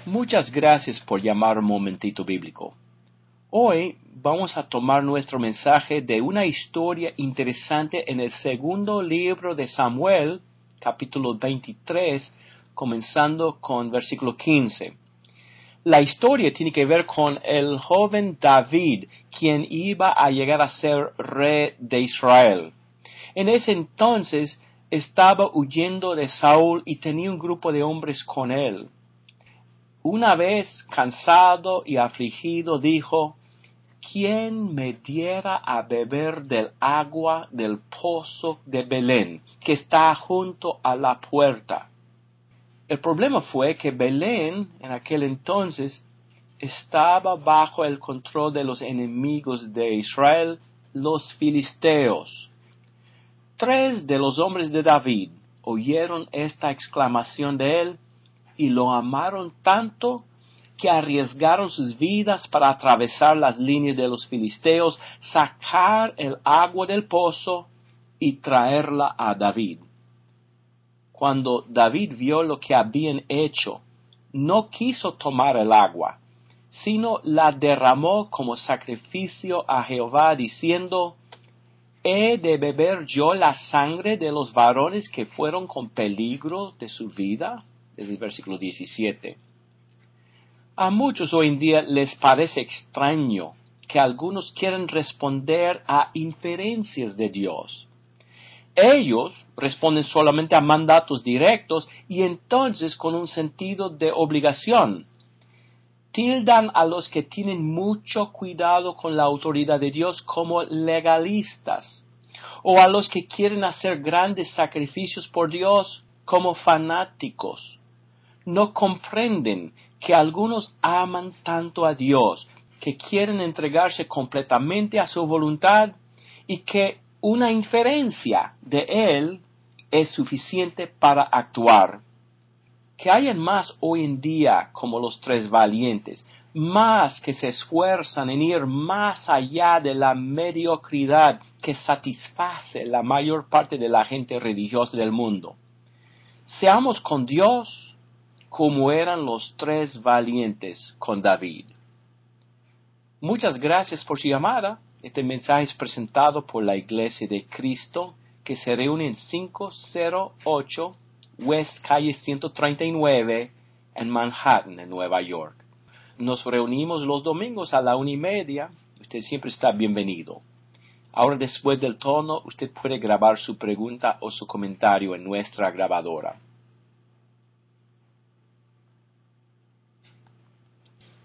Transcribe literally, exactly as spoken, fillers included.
Muchas gracias por llamar un momentito bíblico. Hoy vamos a tomar nuestro mensaje de una historia interesante en el segundo libro de Samuel, capítulo veintitrés, comenzando con versículo quince. La historia tiene que ver con el joven David, quien iba a llegar a ser rey de Israel. En ese entonces estaba huyendo de Saúl y tenía un grupo de hombres con él. Una vez cansado y afligido dijo: ¿Quién me diera a beber del agua del pozo de Belén, que está junto a la puerta? El problema fue que Belén, en aquel entonces, estaba bajo el control de los enemigos de Israel, los filisteos. Tres de los hombres de David oyeron esta exclamación de él y lo amaron tanto que arriesgaron sus vidas para atravesar las líneas de los filisteos, sacar el agua del pozo y traerla a David. Cuando David vio lo que habían hecho, no quiso tomar el agua, sino la derramó como sacrificio a Jehová, diciendo: ¿He de beber yo la sangre de los varones que fueron con peligro de su vida? Desde el versículo diecisiete. A muchos hoy en día les parece extraño que algunos quieran responder a inferencias de Dios. Ellos responden solamente a mandatos directos y entonces con un sentido de obligación. Tildan a los que tienen mucho cuidado con la autoridad de Dios como legalistas, o a los que quieren hacer grandes sacrificios por Dios como fanáticos. No comprenden que algunos aman tanto a Dios, que quieren entregarse completamente a su voluntad y que una inferencia de Él es suficiente para actuar. Que hayan más hoy en día como los tres valientes, más que se esfuerzan en ir más allá de la mediocridad que satisface la mayor parte de la gente religiosa del mundo. Seamos con Dios como eran los tres valientes con David. Muchas gracias por su llamada. Este mensaje es presentado por la Iglesia de Cristo, que se reúne en quinientos ocho West Calle ciento treinta y nueve en Manhattan, en Nueva York. Nos reunimos los domingos a la una y media. Usted siempre está bienvenido. Ahora, después del tono, usted puede grabar su pregunta o su comentario en nuestra grabadora.